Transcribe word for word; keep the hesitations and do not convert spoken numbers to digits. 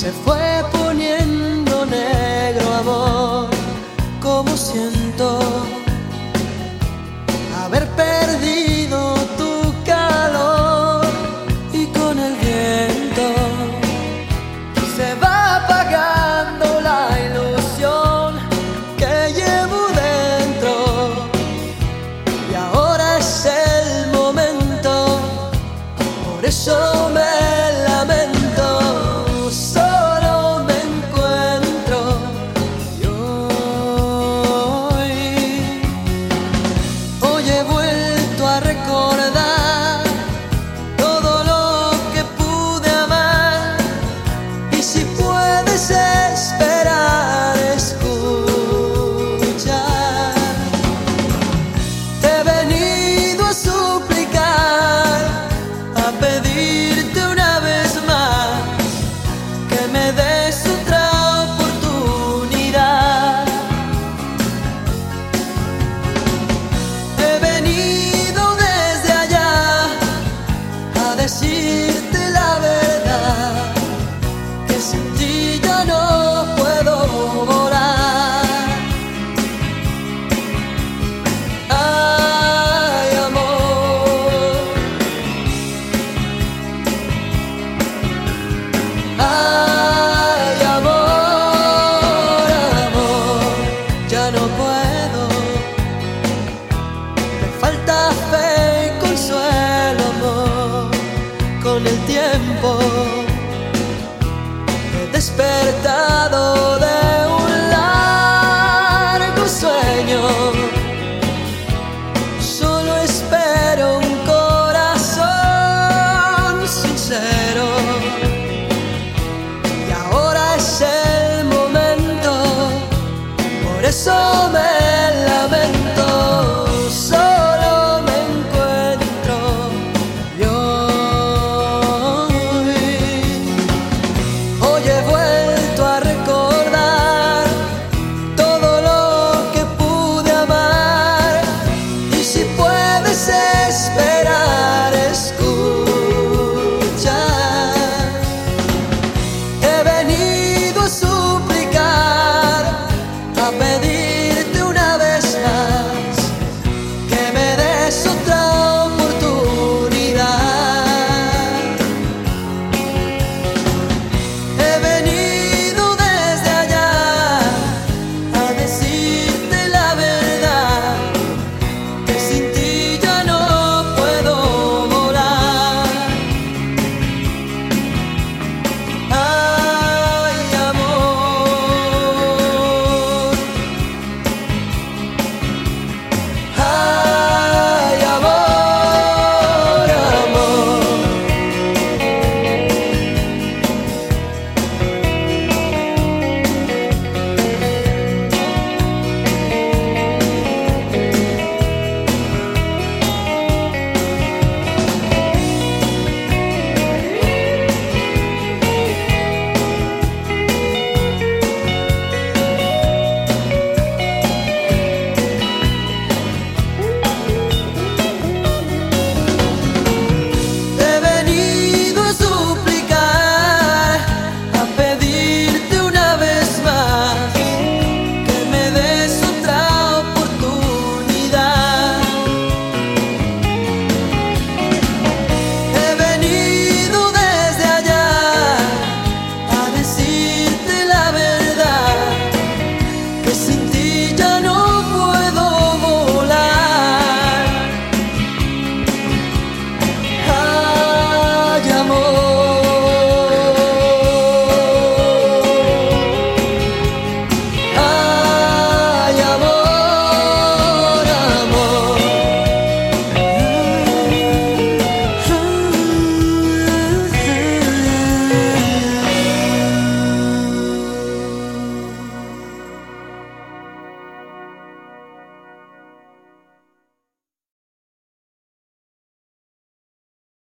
me fue poniendo negro, amor. Como siento haber perdido tu calor, y con el viento se va apagando la ilusión que llevo dentro. Y ahora es el momento, por eso me lamento. Solo me encuentro yo hoy. Hoy he vuelto a recordar todo lo que pude amar, y si puedes esperar, escucha. Te he venido a suplicar, a pedirte una vez más que me des otra oportunidad. He venido desde allá a decirte la verdad, que sin ti ya no puedo volar. Ay, amor, ay, amor, amor, ya no puedo. Me falta fe y consuelo, amor. Con el tiempo he despertado